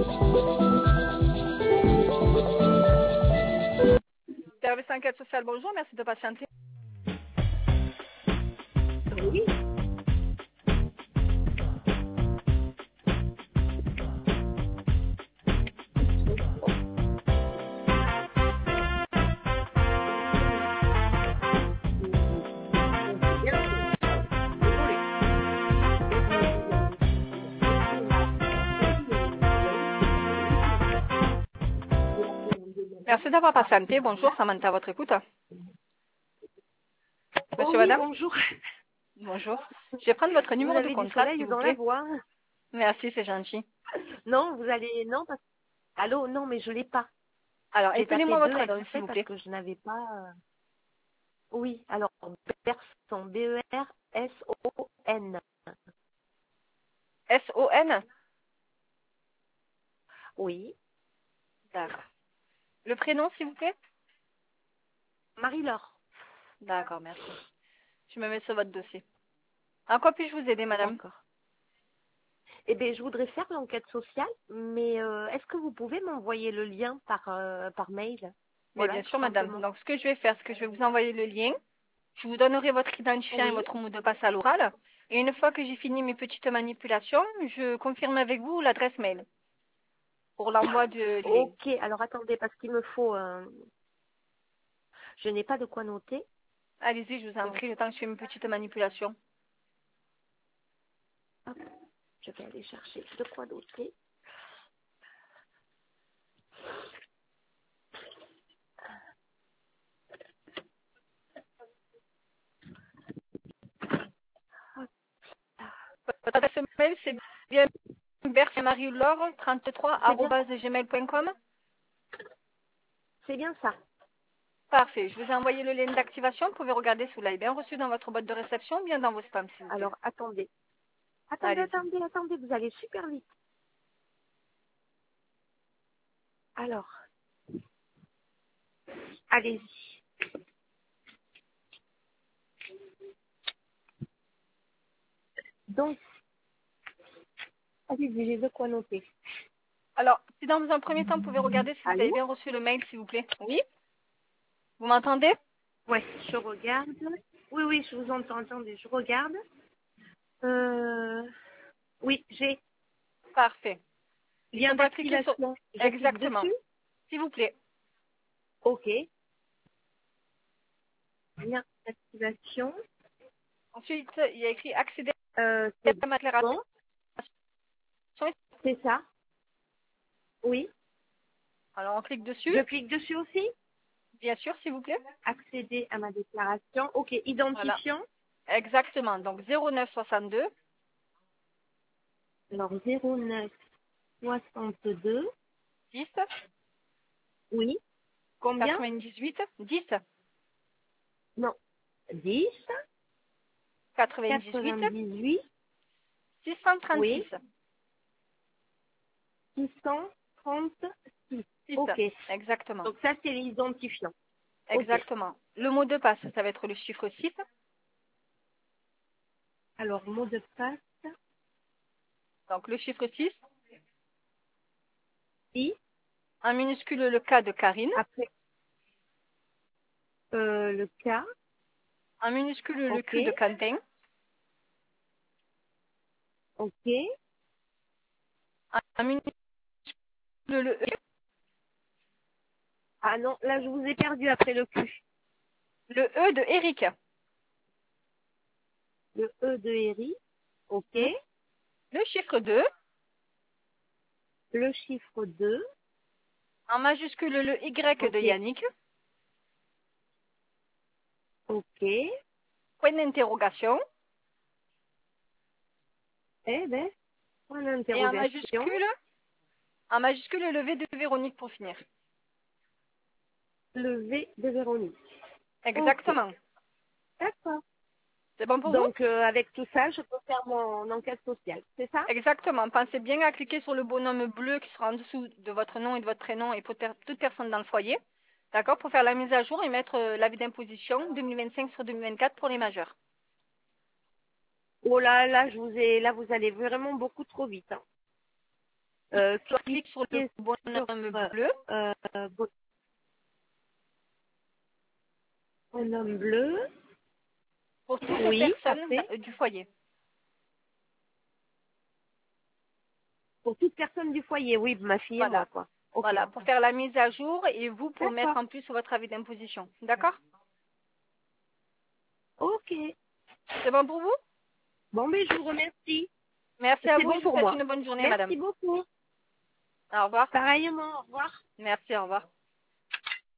Service enquête sociale, bonjour, merci de patienter. Oui. Merci d'avoir patienté. Bonjour, Samantha, à votre écoute. Monsieur, oui, madame. bonjour. Bonjour. Je vais prendre votre Vous numéro de avez du contrat, soleil s'il vous dans la plaît. voix. Merci, c'est gentil. Non, vous allez... Non, parce... Allô, non, mais je l'ai pas. Alors, J'ai tapé appelez-moi votre 2 adresse, s'il exprès vous parce plaît. que je n'avais pas... Oui, alors, Berson, B-E-R-S-O-N. S-O-N. Oui. D'accord. Le prénom, s'il vous plaît. Marie-Laure. D'accord, merci. Je me mets sur votre dossier. En quoi puis-je vous aider, madame? D'accord. Eh bien, je voudrais faire l'enquête sociale, mais est-ce que vous pouvez m'envoyer le lien par mail? Mais Voilà, bien tout sûr, madame. simplement. Donc, ce que je vais faire, c'est que je vais vous envoyer le lien. Je vous donnerai votre identifiant et Oui. votre mot de passe à l'oral. Et une fois que j'ai fini mes petites manipulations, je confirme avec vous l'adresse mail pour l'envoi du lien. Ok, alors attendez, parce qu'il me faut... Je n'ai pas de quoi noter. Allez-y, je vous en Donc, prie, le temps que je fais mes petites manipulations. hop, je vais aller chercher de quoi noter. Votre adresse mail, c'est bien C'est bien, bercemarie-laure33@gmail.com. c'est bien ça. Parfait. Je vous ai envoyé le lien d'activation. Vous pouvez regarder si vous l'avez bien reçu dans votre boîte de réception ou bien dans vos spams, s'il vous plaît. Alors, attendez. Allez-y. Attendez, vous allez super vite. Alors, allez-y. Donc, allez-y, j'ai de quoi noter. Alors, si dans un premier temps, vous pouvez regarder si vous avez Allô? bien reçu le mail, s'il vous plaît. Oui? Vous m'entendez? Ouais, je regarde. Oui, je vous entends. Attendez, je regarde. Oui, j'ai Parfait. Il lien faudra cliquer sur... d'activation. Je clique Exactement. dessus. S'il vous plaît. Ok. Lien d'activation. Ensuite, il y a écrit accéder C'est à ma déclaration. bon. C'est ça. Oui. Alors, on clique dessus. Je clique dessus aussi. Bien sûr, s'il vous plaît. Accéder à ma déclaration. Ok. Voilà. Identifiant. Exactement. Donc, 0962 Alors, 09 62. 10 Oui. Combien? 98 10 Non. 10. 98 98. 636 Oui. 636. 6. Ok. Exactement. Donc, ça, c'est l'identifiant. Ok. Exactement. Le mot de passe, ça va être le chiffre 6. Alors, mot de passe. Donc, le chiffre 6. I. En minuscule, le K de Karine. Après, le K. En minuscule, le Ok. Q de Quentin. Ok. En minuscule, le E. Ah non, là, je vous ai perdu après le Q. Le E de Eric. Le E de Eri. Ok. Le chiffre 2. Le chiffre 2. En majuscule, le Y de Ok. Yannick. Ok. Point d'interrogation. Eh ben, point Et d'interrogation. en majuscule, le V de Véronique pour finir. Le V de Véronique. Ok. Exactement. D'accord. C'est bon pour vous? Donc, avec tout ça, je peux faire mon enquête sociale. C'est ça? Exactement. Pensez bien à cliquer sur le bonhomme bleu qui sera en dessous de votre nom et de votre prénom et pour toute personne dans le foyer. D'accord? Pour faire la mise à jour et mettre l'avis d'imposition 2025 sur 2024 pour les majeurs. Oh là, là, là, vous allez vraiment beaucoup trop vite, hein. Clique sur le bonhomme bleu. Bonhomme bleu. Pour toutes Oui, les personnes parfait. du foyer. Pour toute personne du foyer, oui, ma fille et moi, Voilà. quoi. Ok. Voilà, pour faire la mise à jour et vous pour mettre D'accord. en plus votre avis d'imposition. D'accord? Ok. C'est bon pour vous? Bon, mais je vous remercie. Merci à C'est vous. bon Je vous pour souhaite moi. une bonne journée, madame. Merci beaucoup. Au revoir. Pareillement, au revoir. Merci, au revoir.